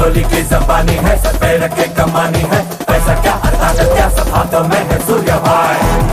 गोली की जबानी है, सर पे रखे कमानी है, पैसा क्या ताकत क्या सब हाथों में है सूर्य भाई।